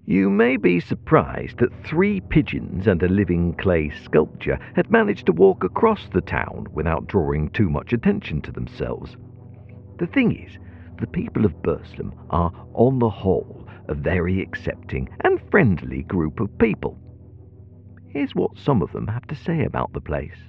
You may be surprised that 3 pigeons and a living clay sculpture had managed to walk across the town without drawing too much attention to themselves. The thing is, the people of Burslem are, on the whole, a very accepting and friendly group of people. Here's what some of them have to say about the place.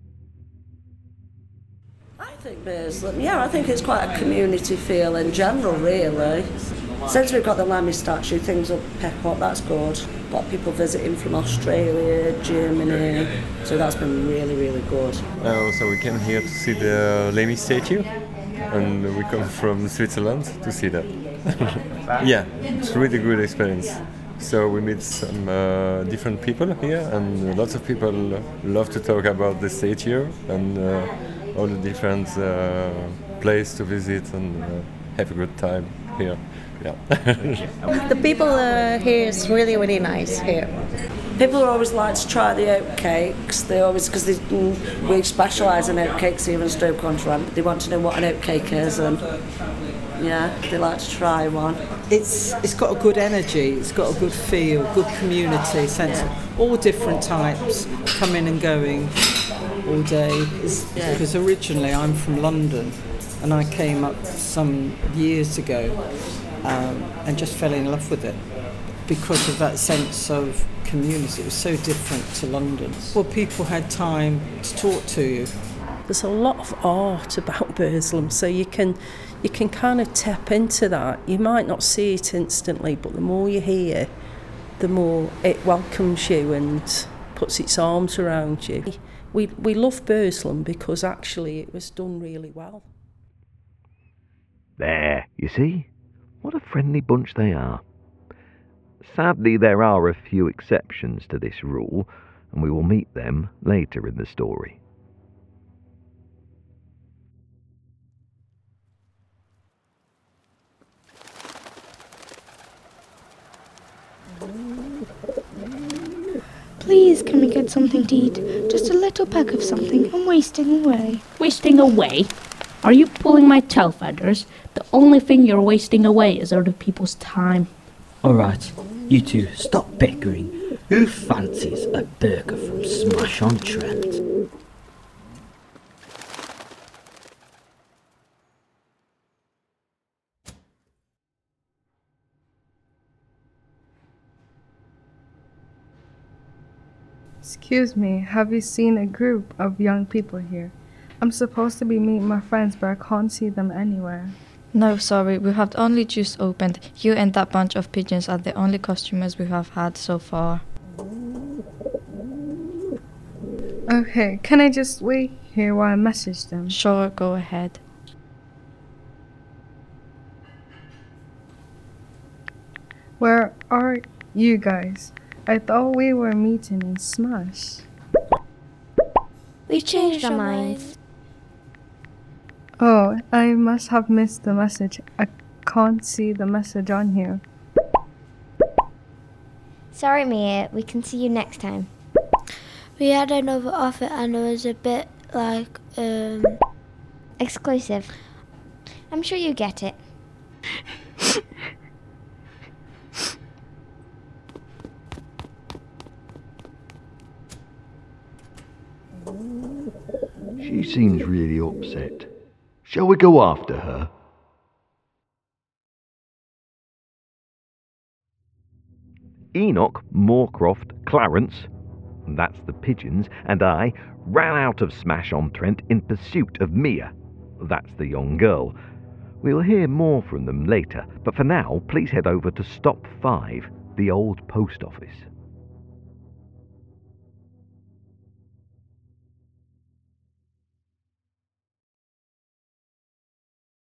I think Burslem, I think it's quite a community feel in general, really. Since we've got the Lemmy statue, things will pick up, that's good. A lot of people visiting from Australia, Germany, so that's been really, really good. So we came here to see the Lemmy statue, and we come from Switzerland to see that. Yeah, it's really good experience. So we meet some different people here, and lots of people love to talk about the statue and all the different places to visit and have a good time here. Yeah. The people here is really, really nice here. People always like to try the oat cakes. They always, because we specialise in oat cakes here in Stoke-on-Trent. They want to know what an oat cake is, and they like to try one. It's got a good energy. It's got a good feel, good community sense. All different types coming and going all day. Because originally I'm from London, and I came up some years ago. And just fell in love with it because of that sense of community. It was so different to London. Well, people had time to talk to you. There's a lot of art about Burslem, so you can kind of tap into that. You might not see it instantly, but the more you hear, the more it welcomes you and puts its arms around you. We love Burslem because actually it was done really well. There, you see? What a friendly bunch they are. Sadly, there are a few exceptions to this rule, and we will meet them later in the story. Please, can we get something to eat? Just a little peck of something. I'm wasting away. Wasting away? Are you pulling my tail feathers? The only thing you're wasting away is other people's time. Alright, you two, stop bickering. Who fancies a burger from Smash-on-Trent? Excuse me, have you seen a group of young people here? I'm supposed to be meeting my friends, but I can't see them anywhere. No, sorry, we have only just opened. You and that bunch of pigeons are the only customers we have had so far. Okay, can I just wait here while I message them? Sure, go ahead. Where are you guys? I thought we were meeting in Smash. We changed our minds. Oh, I must have missed the message. I can't see the message on here. Sorry, Mia. We can see you next time. We had another offer and it was a bit like, exclusive. I'm sure you get it. She seems really upset. Shall we go after her? Enoch, Moorcroft, Clarence, that's the pigeons, and I ran out of Smash-on-Trent in pursuit of Mia, that's the young girl. We'll hear more from them later, but for now, please head over to Stop 5, the old post office.